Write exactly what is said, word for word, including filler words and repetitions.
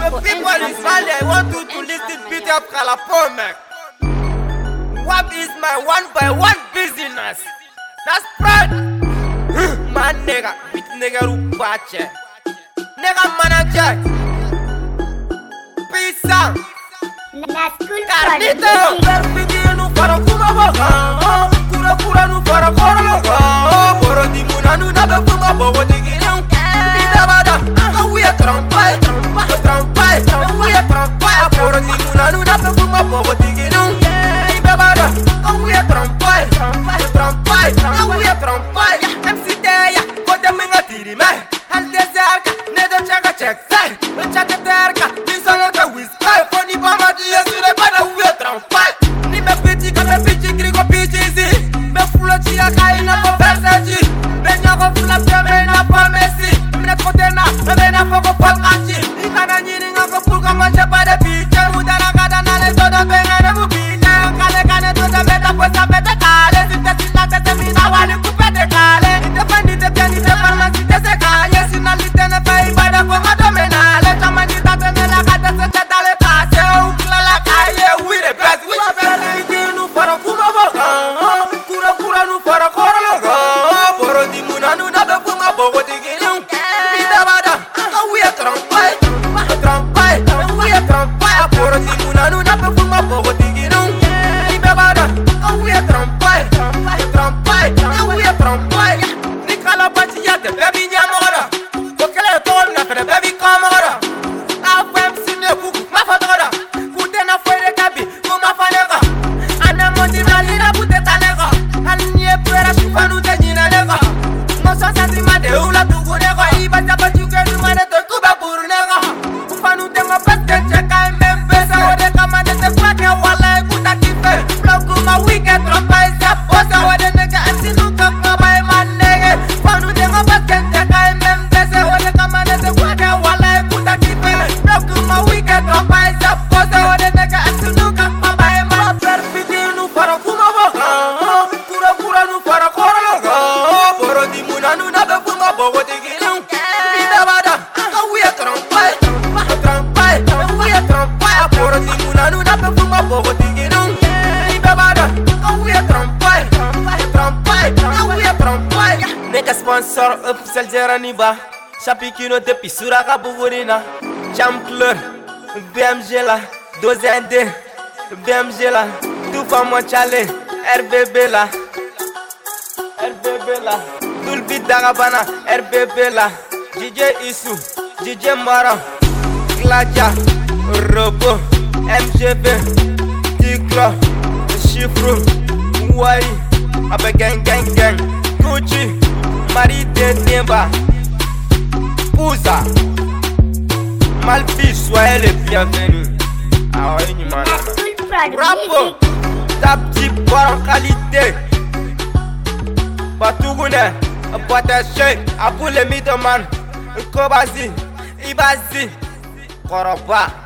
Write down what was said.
The people in Mali, I want you to listen beat up Kalapon, man. What is my one by one business? That's pride. Man nigga, bit nigga rupache. Nigga manager. Peace out. Carnito, perpigino para kuma boga. Kura kura nu para kora boga. Boro di muna nu na be kuma bogo digino. Ida bada, we are trampai, trampai, trampai. We are trampai. Boro di muna nu na be kuma bogo digino. Ida bada, we are trampai, trampai, trampai. We are trampai. M C Teya, kote minga tiri me. Al deserka, nedo chaka check say. Chaka terka, nisolo ka whisky. Foni bama diye sure bada we are trampai. Ni me piti ka me piti grigo piti zi. Me fulo chia kai na po versaji. Me nyako fula pia me na po Messi. Me kote na, me na foko polkachi. Ikana nyini ngako pulka manche bade piche. Udara kada na le todo benga ne mupiche. Kale kane toda beta posa bete kale. Sinte sina tete mina wani kupete kale. Ite fendi te piani te palma sinte se kanye. Sina lite ne fe ibada kwa madomenale. Chama nita tene la kate se te dale pase. Ukla la kaye, we the best. We the best. Iti nu fara kuma boga. Kura kura nu fara kora loga. Boro di muna nu na be kuma bogo diginu. Ida bada, we are trampai, trampai. We are trampai. Boro di muna nu na be kuma bogo diginu. Ida bada, we are trampai, trampai. We are trampai. Nikala bachi ya te baby nyamora. Kokele tol na fere baby kamora. Afem sine kuku mafatora. Kute na fere kabi kuma fanega. Ana mondi malina pute tanega. Anye pera shufanu te jina nega. Mosa sasi mate ula tugu nega. Iba jaba chuke numane to kuba buru nega. Ufanu tengo peste cheka mbembesa. Ode kama nete kwake wala kuta kife. Bloku ma weekend tropa isa posa. Ode nega asinuka kama ema nege. Ufanu tengo peste cheka mbembesa. Ode kama nete kwake wala kuta kife. Bloku ma weekend tropa isa posa. Ode nega asinuka kama ema perfidinu para kuma boga. Kura kura nu para kora loga. Boro di muna nu na be kuma bogo diginu. Ida bada, we are trampai, trampai. We are trampai. Boro di muna nu na be kuma bogo diginu. Ida bada, we are trampai, trampai. We are trampai. Nigga sponsor official Jeraniba. Chapikino depuis Suraka Bugurina. Champleur, B M G la, Dozende, B M G la, Tufa Mochale, R B B la, R B B la, Tulbi Dagabana, R B B la, D J Isu, D J Mara, Gladia, Robo, M G B, Tikra, Chiffre, Wai, Abe Gang Gang Gang, Gucci, Marie de Nemba, Pouza. Malfi, soyez les bienvenus. Ah ouais, ni mal. Bravo, ta petite boire en qualité. Batougoune, Bataché, Abou le Midoman, Kobazi, Ibazi, Koroba.